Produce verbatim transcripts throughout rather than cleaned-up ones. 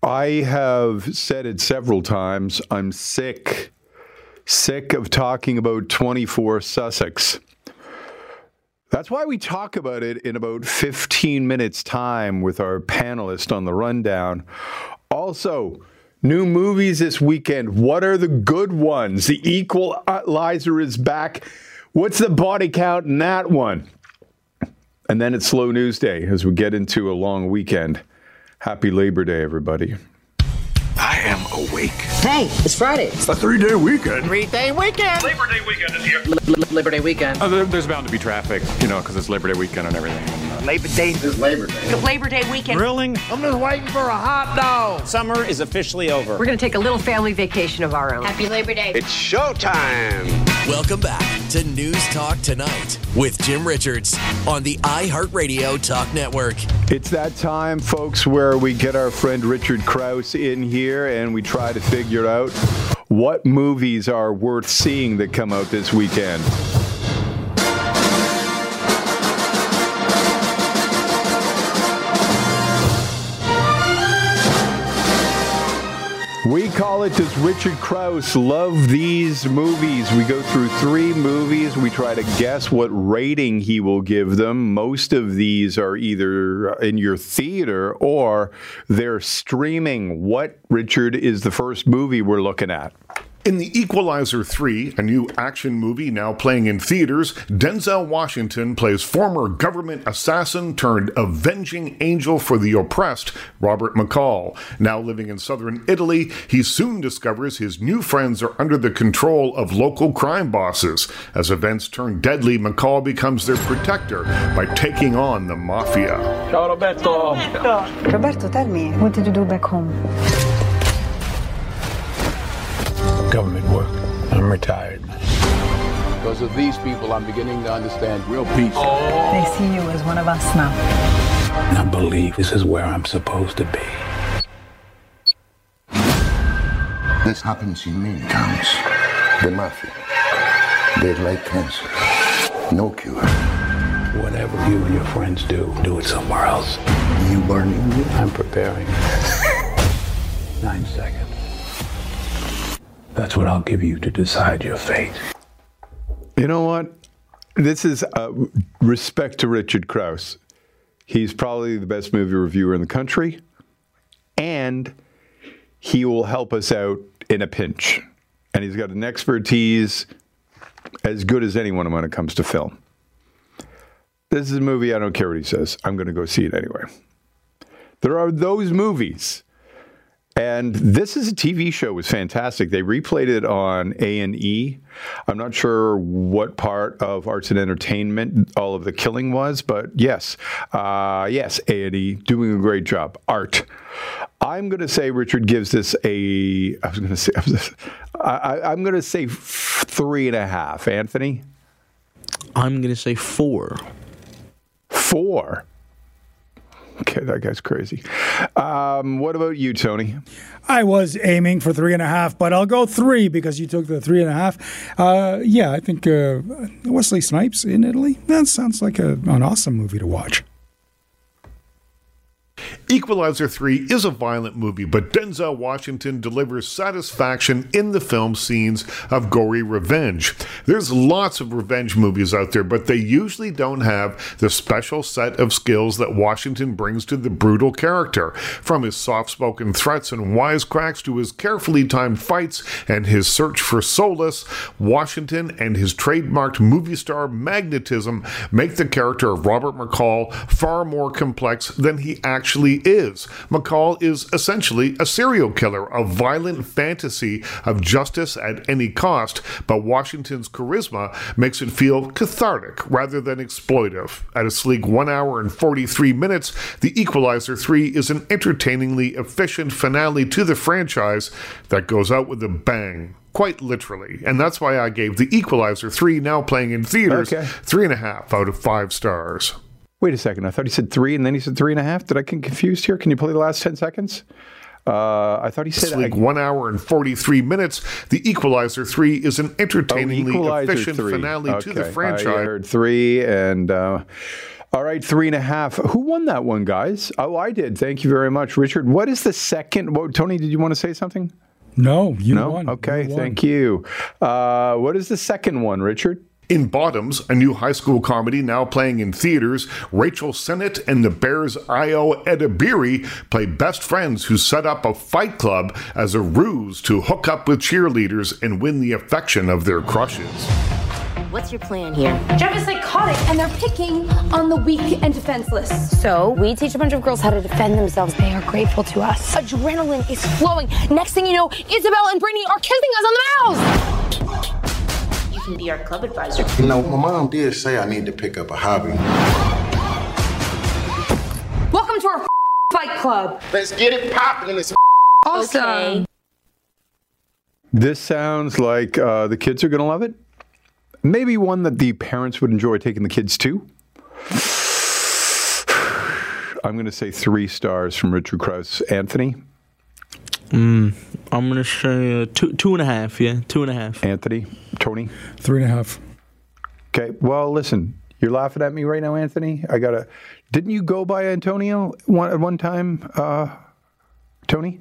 I have said it several times. I'm sick, sick of talking about twenty-four Sussex. That's why we talk about it in about fifteen minutes time with our panelist on the rundown. Also, new movies this weekend. What are the good ones? The Equalizer is back. What's the body count in that one? And then it's Slow News Day as we get into a long weekend. Happy Labor Day, everybody. I am awake. Hey, it's Friday. It's a three-day weekend. Three-day weekend. Labor Day weekend is here. L- Labor Day weekend. Oh, there, there's bound to be traffic, you know, because it's Labor Day weekend and everything. And, uh, Labor Day is Labor Day. Labor Day weekend. Grilling. I'm just waiting for a hot dog. Summer is officially over. We're going to take a little family vacation of our own. Happy Labor Day. It's showtime. Welcome back to News Talk Tonight with Jim Richards on the iHeartRadio Talk Network. It's that time, folks, where we get our friend Richard Krause in here and we try to figure out what movies are worth seeing that come out this weekend. We call it, does Richard Krause love these movies? We go through three movies. We try to guess what rating he will give them. Most of these are either in your theater or they're streaming. What, Richard, is the first movie we're looking at? In The Equalizer three, a new action movie now playing in theaters, Denzel Washington plays former government assassin turned avenging angel for the oppressed, Robert McCall. Now living in southern Italy, he soon discovers his new friends are under the control of local crime bosses. As events turn deadly, McCall becomes their protector by taking on the mafia. Ciao Roberto. Roberto. Roberto, tell me, what did you do back home? Government work. I'm retired. Because of these people, I'm beginning to understand real peace. Oh. They see you as one of us now. And I believe this is where I'm supposed to be. This happens in many towns. The mafia. They're like cancer. No cure. Whatever you and your friends do, do it somewhere else. You burning me? I'm preparing. Nine seconds. That's what I'll give you to decide your fate. You know what? This is uh, respect to Richard Krause. He's probably the best movie reviewer in the country, and he will help us out in a pinch. And he's got an expertise as good as anyone when it comes to film. This is a movie, I don't care what he says. I'm going to go see it anyway. There are those movies. And this is a T V show. It was fantastic. They replayed it on A and E. I'm not sure what part of arts and entertainment all of the killing was, but yes, uh, yes, A and E doing a great job. Art. I'm going to say Richard gives this a. I was going to say. I, I'm going to say three and a half. Anthony. I'm going to say four. Four. Okay, that guy's crazy. Um, what about you, Tony? I was aiming for three and a half, but I'll go three because you took the three and a half. Uh, yeah, I think uh, Wesley Snipes in Italy. That sounds like a, an awesome movie to watch. Equalizer three is a violent movie, but Denzel Washington delivers satisfaction in the film scenes of gory revenge. There's lots of revenge movies out there, but they usually don't have the special set of skills that Washington brings to the brutal character. From his soft-spoken threats and wisecracks to his carefully timed fights and his search for solace, Washington and his trademarked movie star magnetism make the character of Robert McCall far more complex than he actually is. McCall is essentially a serial killer, a violent fantasy of justice at any cost, but Washington's charisma makes it feel cathartic rather than exploitive. At a sleek one hour and forty-three minutes, The Equalizer three is an entertainingly efficient finale to the franchise that goes out with a bang. Quite literally. And that's why I gave The Equalizer three, now playing in theaters, okay. three and a half out of five stars. Wait a second. I thought he said three and then he said three and a half. Did I get confused here? Can you play the last ten seconds? Uh, I thought he said... Sleek I, one hour and forty-three minutes. The Equalizer three is an entertainingly oh, efficient three. finale okay. to the franchise. I heard three and... Uh, All right, three and a half. Who won that one, guys? Oh, I did. Thank you very much, Richard. What is the second? What, Tony, did you want to say something? No, you no? won. Okay, you won. thank you. Uh, what is the second one, Richard? In Bottoms, a new high school comedy now playing in theaters, Rachel Sennett and the Bears' Io Edebiri play best friends who set up a fight club as a ruse to hook up with cheerleaders and win the affection of their crushes. What's your plan here? Jeff is psychotic, and they're picking on the weak and defenseless. So, we teach a bunch of girls how to defend themselves. They are grateful to us. Adrenaline is flowing. Next thing you know, Isabel and Brittany are kissing us on the mouth. You can be our club advisor. You know, my mom did say I need to pick up a hobby. Welcome to our fight club. Let's get it popping in this. Awesome. Okay. This sounds like uh, the kids are going to love it. Maybe one that the parents would enjoy taking the kids to. I'm going to say three stars from Richard Krause. Anthony? Mm, I'm going to say uh, two, two and a half, yeah, two and a half. Anthony? Tony? Three and a half. Okay, well, listen, you're laughing at me right now, Anthony. I got to... Didn't you go by Antonio one, at one time, uh, Tony?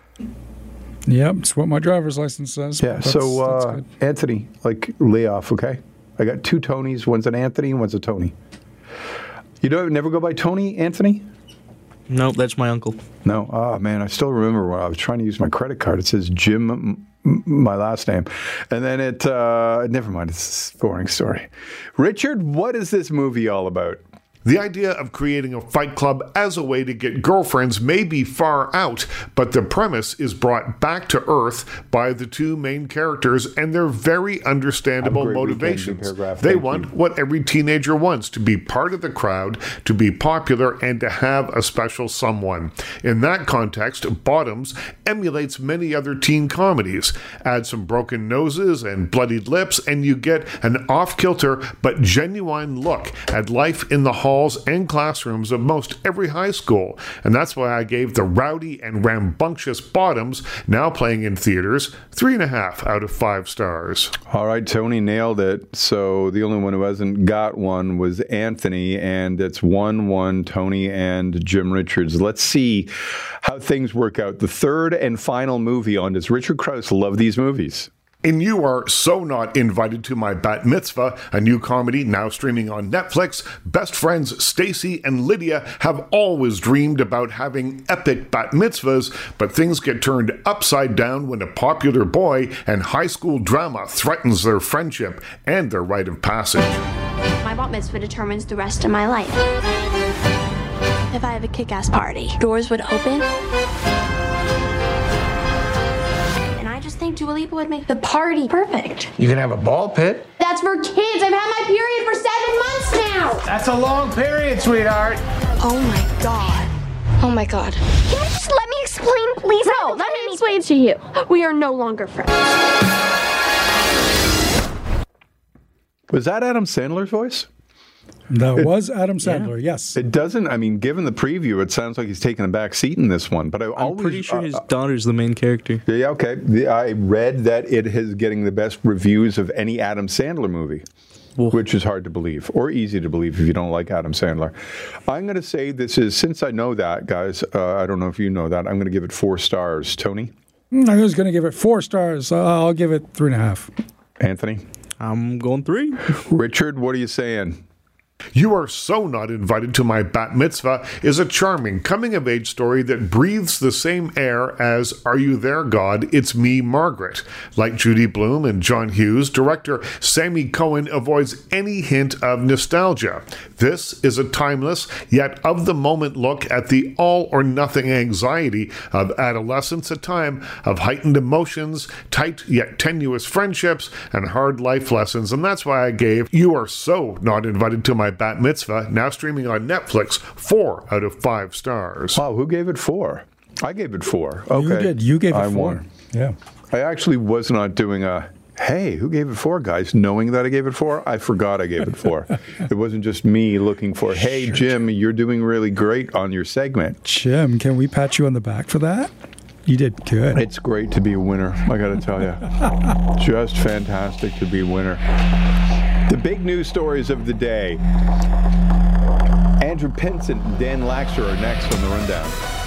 Yep, it's what my driver's license says. Yeah, That's- so that's uh, good. Anthony, like, lay off, okay? I got two Tonys. One's an Anthony and one's a Tony. You don't never go by Tony, Anthony? No, that's my uncle. No. Oh, man, I still remember when I was trying to use my credit card. It says Jim, m- m- my last name. And then it, uh, never mind, it's a boring story. Richard, what is this movie all about? The idea of creating a fight club as a way to get girlfriends may be far out, but the premise is brought back to earth by the two main characters and their very understandable motivations. They want what every teenager wants, to be part of the crowd, to be popular, and to have a special someone. In that context, Bottoms emulates many other teen comedies. Add some broken noses and bloodied lips, and you get an off-kilter but genuine look at life in the hall and classrooms of most every high school. And that's why I gave the rowdy and rambunctious Bottoms, now playing in theaters, three and a half out of five stars. All right, Tony nailed it. So the only one who hasn't got one was Anthony, and it's one one Tony and Jim Richards. Let's see how things work out. The third and final movie on Does Richard Krause Love These Movies? And You Are So Not Invited to My Bat Mitzvah, a new comedy now streaming on Netflix. Best friends Stacy and Lydia have always dreamed about having epic bat mitzvahs, but things get turned upside down when a popular boy and high school drama threatens their friendship and their rite of passage. My bat mitzvah determines the rest of my life. If I have a kick-ass party, doors would open. I just think Dua Lipa would make the party perfect. You can have a ball pit. That's for kids. I've had my period for seven months now. That's a long period, sweetheart. Oh my god. Oh my god. Can you just let me explain, please? No, let me explain to you. We are no longer friends. Was that Adam Sandler's voice? That It- was Adam Sandler, yes. It doesn't, I mean, given the preview, it sounds like he's taking a back seat in this one. But I I'm always, pretty sure uh, his daughter's the main character. Yeah, okay. The, I read that it is getting the best reviews of any Adam Sandler movie, which is hard to believe, or easy to believe if you don't like Adam Sandler. I'm going to say this is, since I know that, guys, uh, I don't know if you know that, I'm going to give it four stars. Tony? Mm, I was going to give it four stars. Uh, I'll give it three and a half. Anthony? I'm going three. Richard, what are you saying? You Are So Not Invited to My Bat Mitzvah is a charming coming-of-age story that breathes the same air as Are You There, God? It's Me, Margaret. Like Judy Blume and John Hughes, director Sammy Cohen avoids any hint of nostalgia. This is a timeless, yet of-the-moment look at the all-or-nothing anxiety of adolescence, a time of heightened emotions, tight yet tenuous friendships, and hard life lessons. And that's why I gave You Are So Not Invited to My Bat Mitzvah, now streaming on Netflix, four out of five stars. Wow, who gave it four? I gave it four. Okay. You did. You gave it I four. won. Yeah. I actually was not doing a, hey, who gave it four, guys? Knowing that I gave it four, I forgot I gave it four. It wasn't just me looking for, hey, sure, Jim, you're doing really great on your segment. Jim, can we pat you on the back for that? You did good. It's great to be a winner, I got to tell you. Just fantastic to be a winner. The big news stories of the day. Andrew Pinsent and Dan Laxer are next on the Rundown.